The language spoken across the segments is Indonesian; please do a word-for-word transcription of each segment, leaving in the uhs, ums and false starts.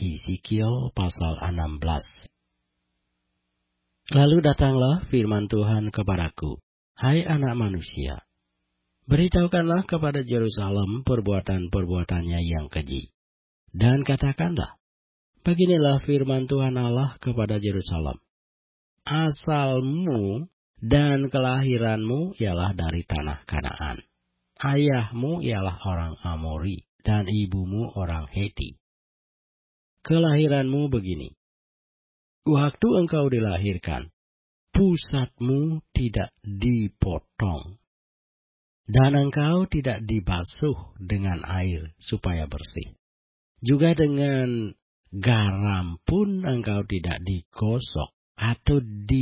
Yehezkiel pasal enam belas. Lalu datanglah firman Tuhan kepadaku, "Hai anak manusia, beritahukanlah kepada Yerusalem perbuatan-perbuatannya yang keji. Dan katakanlah, beginilah firman Tuhan Allah kepada Yerusalem. Asalmu dan kelahiranmu ialah dari tanah Kanaan. Ayahmu ialah orang Amori dan ibumu orang Heti. Kelahiranmu begini. Waktu engkau dilahirkan, pusatmu tidak dipotong, dan engkau tidak dibasuh dengan air supaya bersih. Juga dengan garam pun engkau tidak digosok atau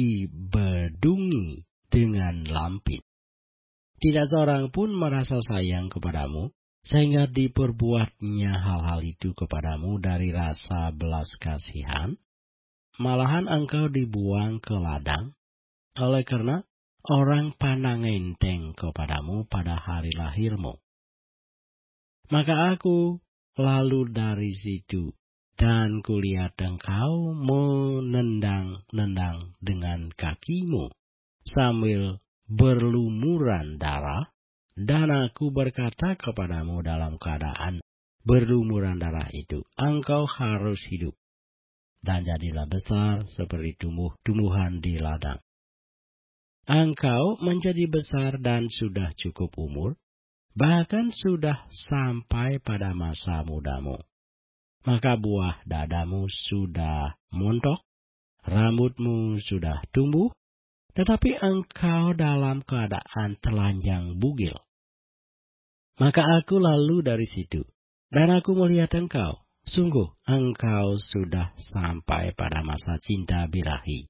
dibedungi dengan lampin. Tidak seorang pun merasa sayang kepadamu, sehingga diperbuatnya hal-hal itu kepadamu dari rasa belas kasihan. Malahan engkau dibuang ke ladang, oleh karena orang pandang enteng kepadamu pada hari lahirmu. Maka aku lalu dari situ, dan kulihat engkau menendang-nendang dengan kakimu, sambil berlumuran darah, dan aku berkata kepadamu dalam keadaan berlumuran darah itu, engkau harus hidup, dan jadilah besar seperti tumbuh-tumbuhan di ladang. Engkau menjadi besar dan sudah cukup umur, bahkan sudah sampai pada masa mudamu. Maka buah dadamu sudah montok, rambutmu sudah tumbuh, tetapi engkau dalam keadaan telanjang bugil. Maka aku lalu dari situ, dan aku melihat engkau. Sungguh, engkau sudah sampai pada masa cinta birahi.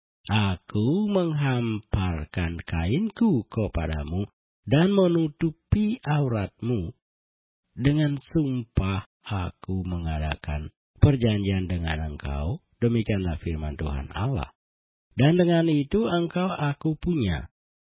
Aku menghamparkan kainku kepadamu dan menutupi auratmu. Dengan sumpah aku mengadakan perjanjian dengan engkau, demikianlah firman Tuhan Allah. Dan dengan itu engkau aku punya.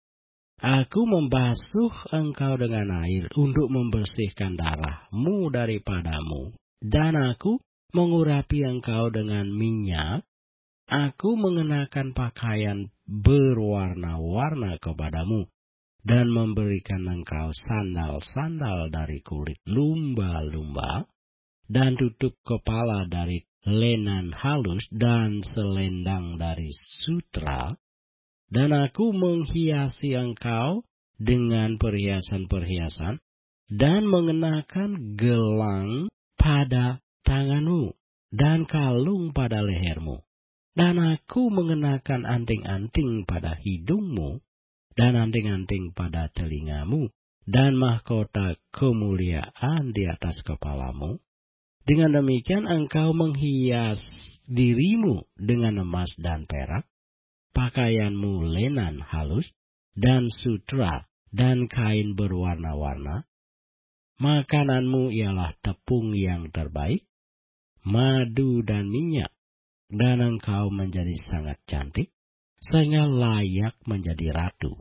Aku membasuh engkau dengan air untuk membersihkan darahmu daripadamu. Dan aku mengurapi engkau dengan minyak. Aku mengenakan pakaian berwarna-warna kepadamu. Dan memberikan engkau sandal-sandal dari kulit lumba-lumba. Dan tutup kepala dari lenan halus dan selendang dari sutra. Dan aku menghiasi engkau dengan perhiasan-perhiasan dan mengenakan gelang pada tanganmu dan kalung pada lehermu. Dan aku mengenakan anting-anting pada hidungmu dan anting-anting pada telingamu dan mahkota kemuliaan di atas kepalamu. Dengan demikian engkau menghias dirimu dengan emas dan perak, pakaianmu lenan halus, dan sutra, dan kain berwarna-warna. Makananmu ialah tepung yang terbaik, madu dan minyak, dan engkau menjadi sangat cantik, sehingga layak menjadi ratu.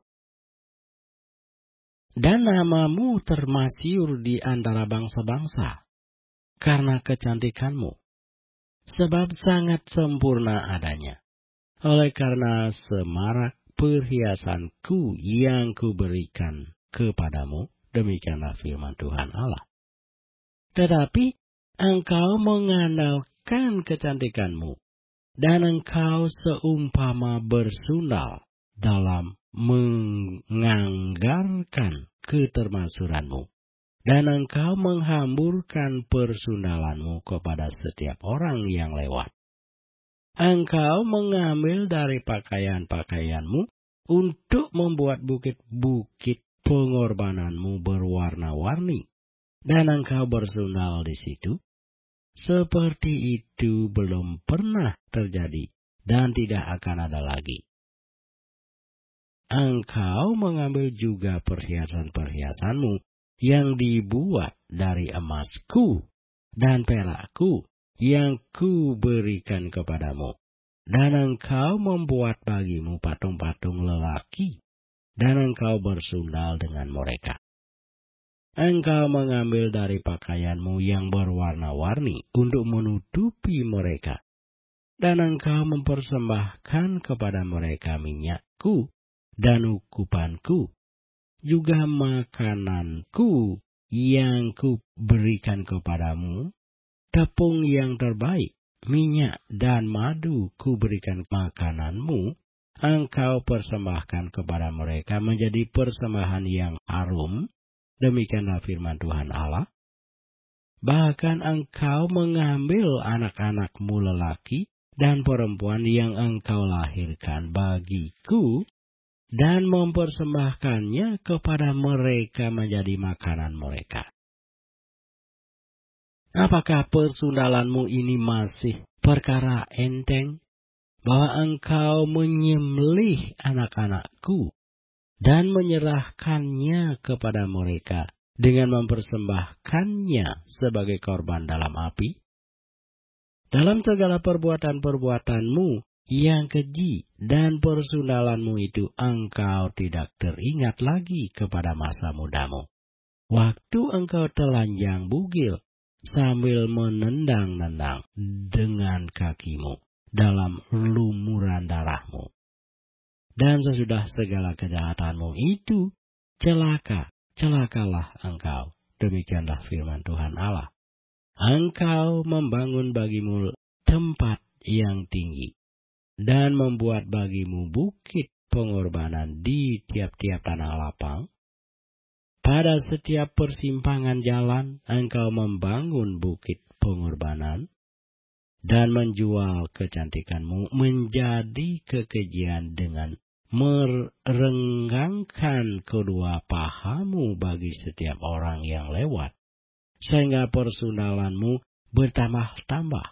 Dan namamu termasyhur di antara bangsa-bangsa, karena kecantikanmu, sebab sangat sempurna adanya. Oleh karena semarak perhiasanku yang kuberikan kepadamu, demikianlah firman Tuhan Allah. Tetapi engkau mengandalkan kecantikanmu, dan engkau seumpama bersundal dalam menganggarkan ketermasyuranmu. Dan engkau menghamburkan persundalanmu kepada setiap orang yang lewat. Engkau mengambil dari pakaian-pakaianmu untuk membuat bukit-bukit pengorbananmu berwarna-warni. Dan engkau bersundal di situ. Seperti itu belum pernah terjadi dan tidak akan ada lagi. Engkau mengambil juga perhiasan-perhiasanmu yang dibuat dari emasku dan perakku yang kuberikan kepadamu. Dan engkau membuat bagimu patung-patung lelaki, dan engkau bersundal dengan mereka. Engkau mengambil dari pakaianmu yang berwarna-warni untuk menutupi mereka. Dan engkau mempersembahkan kepada mereka minyakku dan ukupanku, juga makananku yang kuberikan kepadamu, tepung yang terbaik, minyak dan madu kuberikan makananmu, engkau persembahkan kepada mereka menjadi persembahan yang harum. Demikianlah firman Tuhan Allah. Bahkan engkau mengambil anak-anakmu lelaki dan perempuan yang engkau lahirkan bagiku, dan mempersembahkannya kepada mereka menjadi makanan mereka. Apakah persundalanmu ini masih perkara enteng, bahwa engkau menyembelih anak-anakku dan menyerahkannya kepada mereka dengan mempersembahkannya sebagai korban dalam api? Dalam segala perbuatan-perbuatanmu yang keji dan persundalanmu itu, engkau tidak teringat lagi kepada masa mudamu, waktu engkau telanjang bugil sambil menendang-nendang dengan kakimu dalam lumuran darahmu. Dan sesudah segala kejahatanmu itu, celaka, celakalah engkau. Demikianlah firman Tuhan Allah. Engkau membangun bagimu tempat yang tinggi, dan membuat bagimu bukit pengorbanan di tiap-tiap tanah lapang. Pada setiap persimpangan jalan, engkau membangun bukit pengorbanan, dan menjual kecantikanmu menjadi kekejian dengan merenggangkan kedua pahamu bagi setiap orang yang lewat, sehingga persundalanmu bertambah-tambah.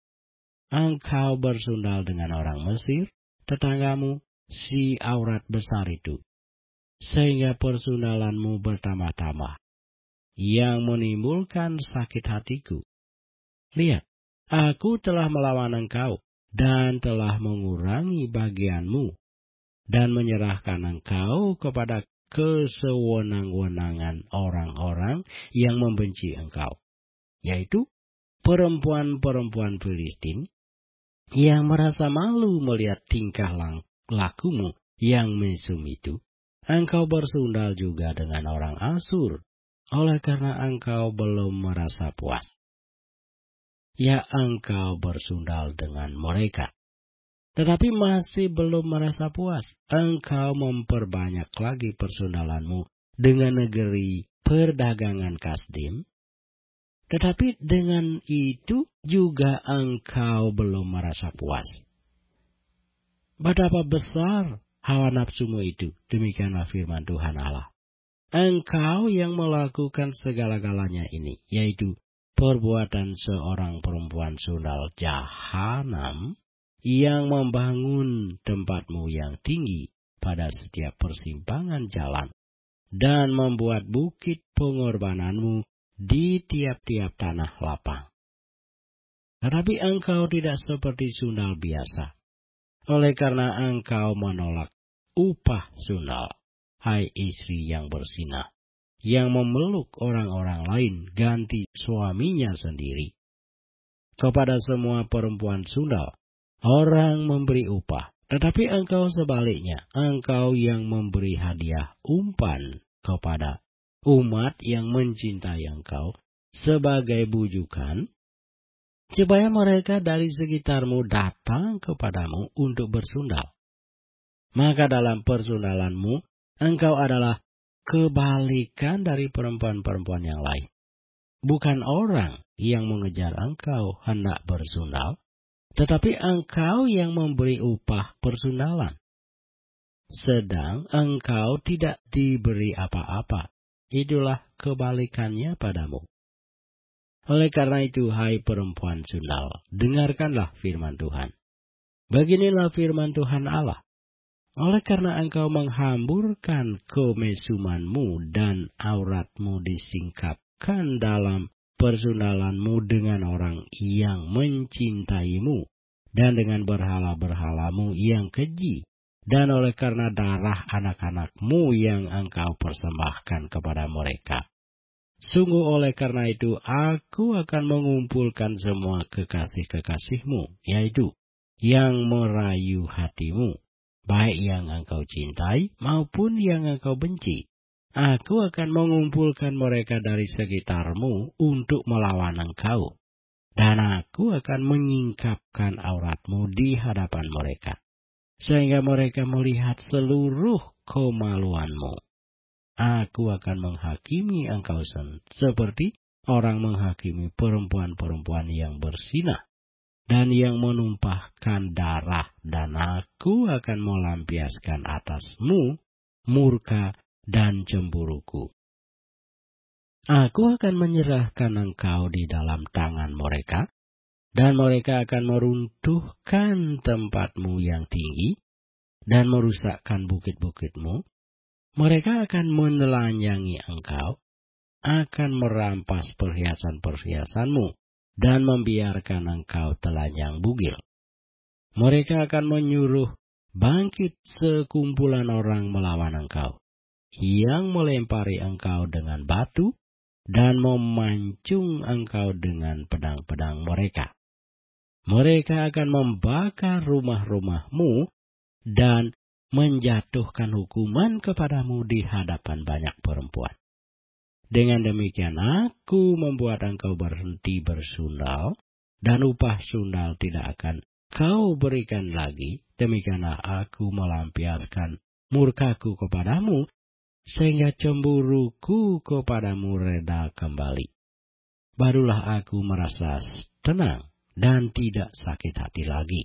Engkau bersundal dengan orang Mesir, tetanggamu, si aurat besar itu, sehingga persundalanmu bertambah-tambah, yang menimbulkan sakit hatiku. Lihat, aku telah melawan engkau, dan telah mengurangi bagianmu, dan menyerahkan engkau kepada kesewenang-wenangan orang-orang yang membenci engkau, yaitu perempuan-perempuan Filistin, yang merasa malu melihat tingkah lakumu yang mesum itu. Engkau bersundal juga dengan orang Asur, oleh karena engkau belum merasa puas. Ya, engkau bersundal dengan mereka, tetapi masih belum merasa puas. Engkau memperbanyak lagi persundalanmu dengan negeri perdagangan Kasdim, tetapi dengan itu juga engkau belum merasa puas. Betapa besar hawa nafsumu itu, demikianlah firman Tuhan Allah. Engkau yang melakukan segala-galanya ini, yaitu perbuatan seorang perempuan sundal jahanam, yang membangun tempatmu yang tinggi pada setiap persimpangan jalan, dan membuat bukit pengorbananmu di tiap-tiap tanah lapang. Tetapi engkau tidak seperti sundal biasa, oleh karena engkau menolak upah sundal, hai istri yang bersinah, yang memeluk orang-orang lain ganti suaminya sendiri. Kepada semua perempuan sundal, orang memberi upah, tetapi engkau sebaliknya, engkau yang memberi hadiah umpan kepada umat yang mencintai engkau sebagai bujukan, supaya mereka dari sekitarmu datang kepadamu untuk bersundal. Maka dalam persundalanmu, engkau adalah kebalikan dari perempuan-perempuan yang lain. Bukan orang yang mengejar engkau hendak bersundal, tetapi engkau yang memberi upah persundalan. Sedang engkau tidak diberi apa-apa. Itulah kebalikannya padamu. Oleh karena itu, hai perempuan sundal, dengarkanlah firman Tuhan. Beginilah firman Tuhan Allah. Oleh karena engkau menghamburkan kemesumanmu dan auratmu disingkapkan dalam persundalanmu dengan orang yang mencintaimu, dan dengan berhala-berhalamu yang keji, dan oleh karena darah anak-anakmu yang engkau persembahkan kepada mereka. Sungguh oleh karena itu aku akan mengumpulkan semua kekasih-kekasihmu, yaitu yang merayu hatimu, baik yang engkau cintai maupun yang engkau benci. Aku akan mengumpulkan mereka dari sekitarmu untuk melawan engkau, dan aku akan menyingkapkan auratmu di hadapan mereka, sehingga mereka melihat seluruh kemaluanmu. Aku akan menghakimi engkau seperti orang menghakimi perempuan-perempuan yang berzinah dan yang menumpahkan darah, dan aku akan melampiaskan atasmu murka dan cemburuku. Aku akan menyerahkan engkau di dalam tangan mereka, dan mereka akan meruntuhkan tempatmu yang tinggi dan merusakkan bukit-bukitmu. Mereka akan menelanjangi engkau, akan merampas perhiasan-perhiasanmu, dan membiarkan engkau telanjang bugil. Mereka akan menyuruh bangkit sekumpulan orang melawan engkau, yang melempari engkau dengan batu, dan memancung engkau dengan pedang-pedang mereka. Mereka akan membakar rumah-rumahmu, dan menjatuhkan hukuman kepadamu di hadapan banyak perempuan. Dengan demikian aku membuat engkau berhenti bersundal, dan upah sundal tidak akan kau berikan lagi. Demikianlah aku melampiaskan murkaku kepadamu, sehingga cemburuku kepadamu reda kembali. Barulah aku merasa tenang dan tidak sakit hati lagi.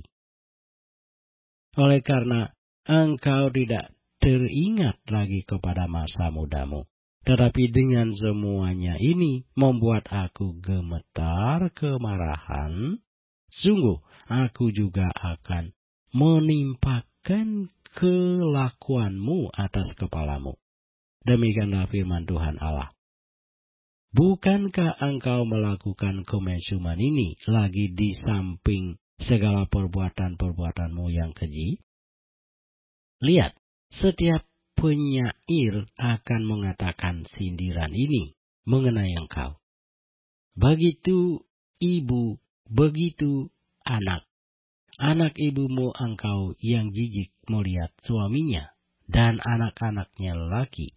Oleh karena engkau tidak teringat lagi kepada masa mudamu, tetapi dengan semuanya ini membuat aku gemetar kemarahan, sungguh aku juga akan menimpakan kelakuanmu atas kepalamu. Demikianlah firman Tuhan Allah. Bukankah engkau melakukan kemesuman ini lagi di samping segala perbuatan-perbuatanmu yang keji? Lihat, setiap penyair akan mengatakan sindiran ini mengenai engkau. Begitu ibu, begitu anak. Anak ibumu engkau yang jijik melihat suaminya, dan anak-anaknya lelaki.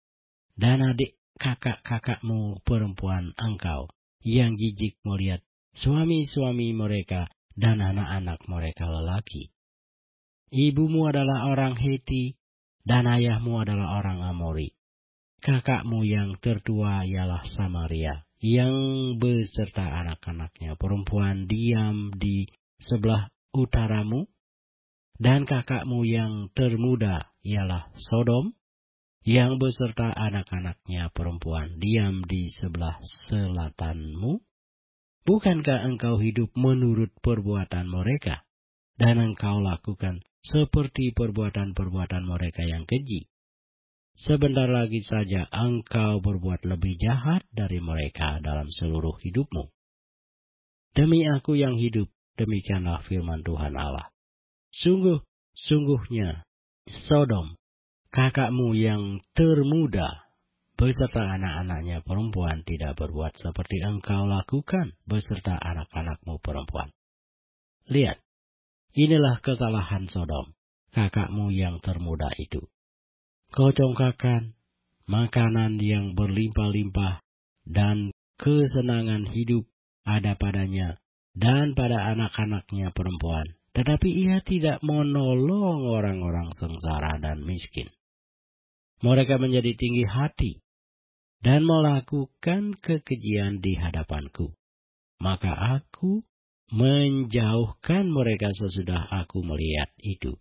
Dan adik kakak-kakakmu perempuan engkau yang jijik melihat suami-suami mereka dan anak-anak mereka lelaki. Ibumu adalah orang Heti, dan ayahmu adalah orang Amori. Kakakmu yang tertua ialah Samaria, yang beserta anak-anaknya perempuan diam di sebelah utaramu. Dan kakakmu yang termuda ialah Sodom, yang beserta anak-anaknya perempuan diam di sebelah selatanmu. Bukankah engkau hidup menurut perbuatan mereka, dan engkau lakukan seperti perbuatan-perbuatan mereka yang keji? Sebentar lagi saja engkau berbuat lebih jahat dari mereka dalam seluruh hidupmu. Demi aku yang hidup, demikianlah firman Tuhan Allah. Sungguh-sungguhnya Sodom, kakakmu yang termuda, beserta anak-anaknya perempuan tidak berbuat seperti engkau lakukan beserta anak-anakmu perempuan. Lihat, inilah kesalahan Sodom, kakakmu yang termuda itu. Kocongkakan, makanan yang berlimpah-limpah, dan kesenangan hidup ada padanya dan pada anak-anaknya perempuan. Tetapi ia tidak menolong orang-orang sengsara dan miskin. Mereka menjadi tinggi hati dan melakukan kekejian di hadapanku. Maka aku menjauhkan mereka sesudah aku melihat itu.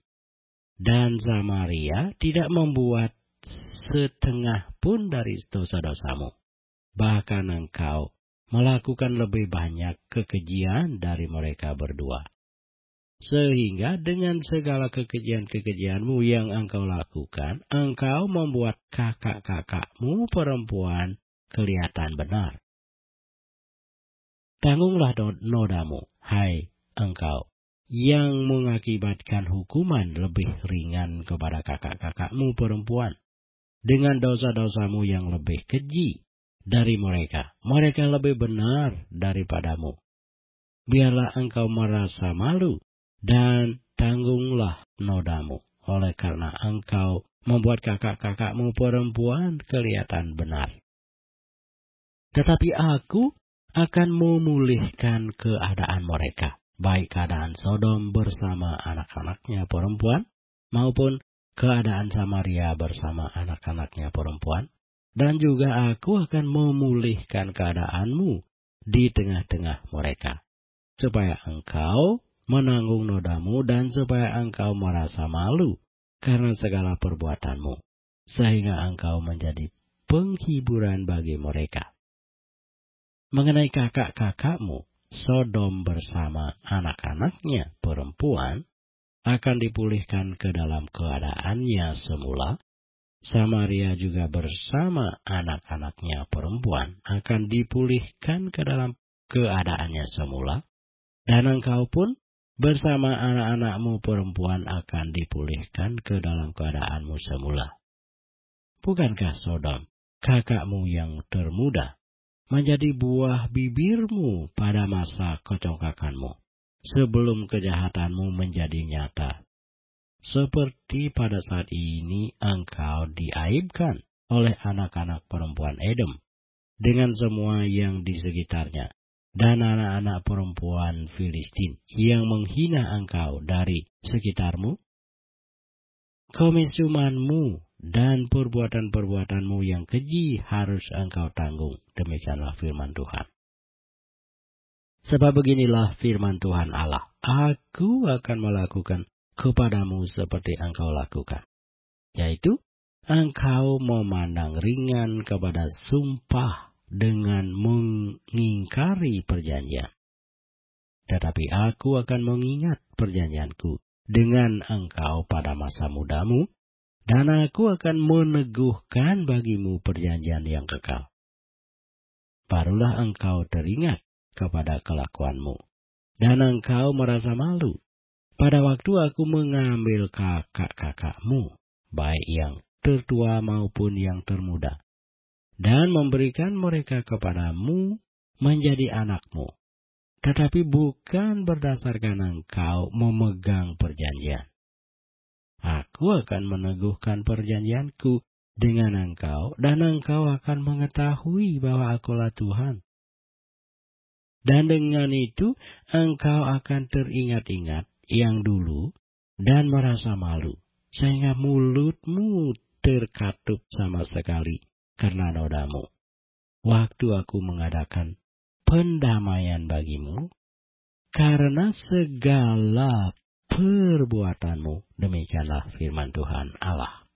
Dan Samaria tidak membuat setengah pun dari dosa-dosamu. Bahkan engkau melakukan lebih banyak kekejian dari mereka berdua. Sehingga dengan segala kekejian-kekejianmu yang engkau lakukan, engkau membuat kakak-kakakmu perempuan kelihatan benar. Tanggunglah nodamu, hai engkau, yang mengakibatkan hukuman lebih ringan kepada kakak-kakakmu perempuan, dengan dosa-dosamu yang lebih keji, dari mereka. Mereka lebih benar daripadamu. Biarlah engkau merasa malu dan tanggunglah nodamu, oleh karena engkau membuat kakak-kakakmu perempuan kelihatan benar. Tetapi aku akan memulihkan keadaan mereka, baik keadaan Sodom bersama anak-anaknya perempuan, maupun keadaan Samaria bersama anak-anaknya perempuan, dan juga aku akan memulihkan keadaanmu di tengah-tengah mereka, supaya engkau menanggung nodamu dan supaya engkau merasa malu karena segala perbuatanmu, sehingga engkau menjadi penghiburan bagi mereka. Mengenai kakak-kakakmu, Sodom bersama anak-anaknya perempuan akan dipulihkan ke dalam keadaannya semula. Samaria juga bersama anak-anaknya perempuan akan dipulihkan ke dalam keadaannya semula. Dan engkau pun bersama anak-anakmu perempuan akan dipulihkan ke dalam keadaanmu semula. Bukankah Sodom, kakakmu yang termuda, menjadi buah bibirmu pada masa kecongkakanmu, sebelum kejahatanmu menjadi nyata? Seperti pada saat ini engkau diaibkan oleh anak-anak perempuan Edom, dengan semua yang di sekitarnya, dan anak-anak perempuan Filistin yang menghina engkau dari sekitarmu. Kemisumanmu dan perbuatan-perbuatanmu yang keji harus engkau tanggung. Demikianlah firman Tuhan. Sebab beginilah firman Tuhan Allah, aku akan melakukan kepadamu seperti engkau lakukan, yaitu engkau memandang ringan kepada sumpah dengan mengingkari perjanjian. Tetapi aku akan mengingat perjanjianku dengan engkau pada masa mudamu, dan aku akan meneguhkan bagimu perjanjian yang kekal. Barulah engkau teringat kepada kelakuanmu, dan engkau merasa malu pada waktu aku mengambil kakak-kakakmu, baik yang tertua maupun yang termuda, dan memberikan mereka kepadamu menjadi anakmu, tetapi bukan berdasarkan engkau memegang perjanjian. Aku akan meneguhkan perjanjianku dengan engkau, dan engkau akan mengetahui bahwa akulah Tuhan. Dan dengan itu engkau akan teringat-ingat yang dulu dan merasa malu, sehingga mulutmu terkatup sama sekali karena nodamu. Waktu aku mengadakan pendamaian bagimu karena segala perbuatanmu. Demikianlah firman Tuhan Allah.